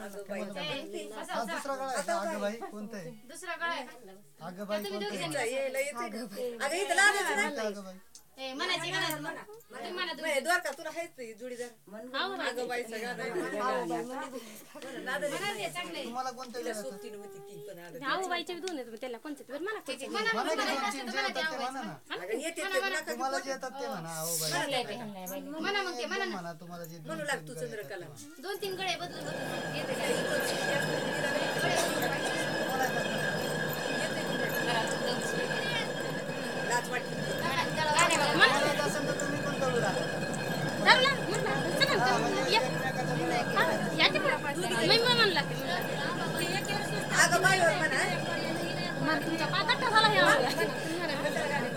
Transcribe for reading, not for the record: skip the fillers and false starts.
दुसरा गळा आहे का? अगं बाई कोणतं आहे? दुसरा गळा आहे अगं बाई कोणतं आहे? अगं इथं लावायचं नाही. अगं बाई ए मनाची गळा म्हणा तुम्ही म्हणा नाही, द्वारका तुला हायच जोडीदार. अगं बाई सगळं चांगले तुम्हाला कोणतं गळा आहे? सोबतीन होती ती पण अगं. आऊबाईचे बी दोन आहेत त्याला कोणते तर म्हणा कोणते. म्हणा की दोन तीन जे येतात ते म्हणा ना. अगं येते ते नका तुम्हाला जे येतात ते म्हणा. अहो बाई म्हणा मग ते म्हणा ना म्हणा तुम्हाला जे म्हणू लाग तू चंद्रकला. 2-3 गळे बदलून बदलून येते लाज वाटते. मला येत असेल तर तुम्ही पण करू लागा. धरला म्हणला चला याची मी म्हणला अगं बाईवर म्हणा. तुमच्या पाकट्टा झाला हे